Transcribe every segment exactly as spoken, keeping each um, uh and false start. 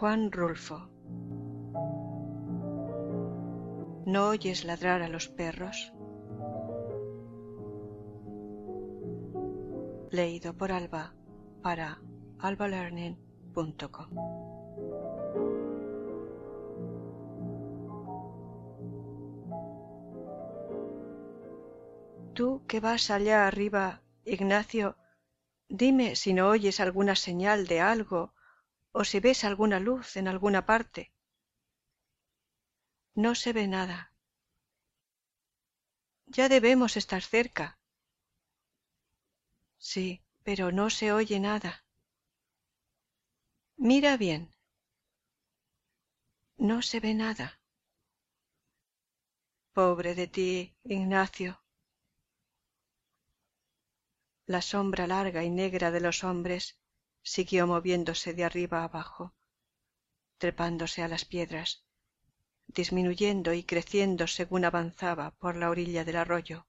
Juan Rulfo. ¿No oyes ladrar a los perros? Leído por Alba para alba learning punto com. Tú que vas allá arriba, Ignacio, dime si no oyes alguna señal de algo o si ves alguna luz en alguna parte. No se ve nada. Ya debemos estar cerca. Sí, pero no se oye nada. Mira bien. No se ve nada. Pobre de ti, Ignacio. La sombra larga y negra de los hombres siguió moviéndose de arriba abajo, trepándose a las piedras, disminuyendo y creciendo según avanzaba por la orilla del arroyo.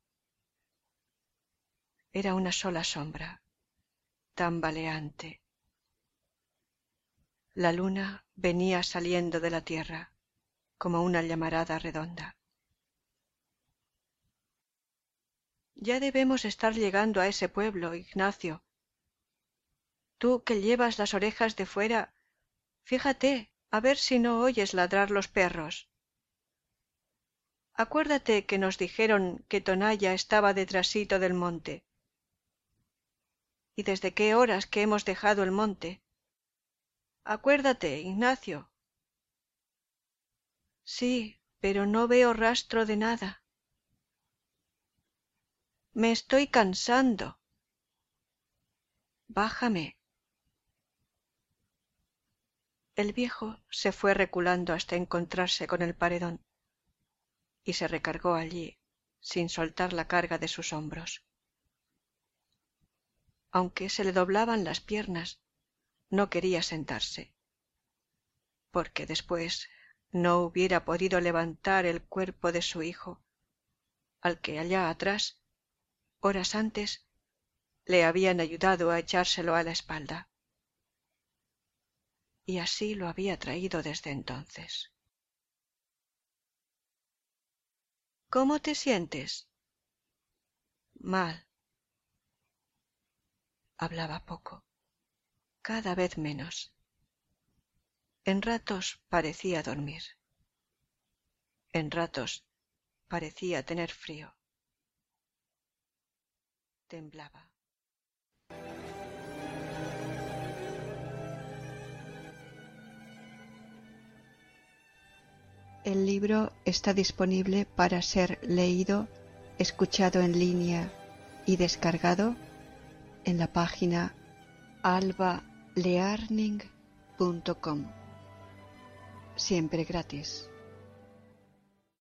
Era una sola sombra, tambaleante. La luna venía saliendo de la tierra como una llamarada redonda. Ya debemos estar llegando a ese pueblo, Ignacio. Tú que llevas las orejas de fuera, fíjate a ver si no oyes ladrar los perros. Acuérdate que nos dijeron que Tonalla estaba detrásito del monte. ¿Y desde qué horas que hemos dejado el monte? Acuérdate, Ignacio. Sí, pero no veo rastro de nada. Me estoy cansando. Bájame. El viejo se fue reculando hasta encontrarse con el paredón y se recargó allí sin soltar la carga de sus hombros. Aunque se le doblaban las piernas, no quería sentarse, porque después no hubiera podido levantar el cuerpo de su hijo, al que allá atrás, horas antes, le habían ayudado a echárselo a la espalda. Y así lo había traído desde entonces. ¿Cómo te sientes? Mal. Hablaba poco, cada vez menos. En ratos parecía dormir. En ratos parecía tener frío. Temblaba. El libro está disponible para ser leído, escuchado en línea y descargado en la página alba learning punto com. Siempre gratis.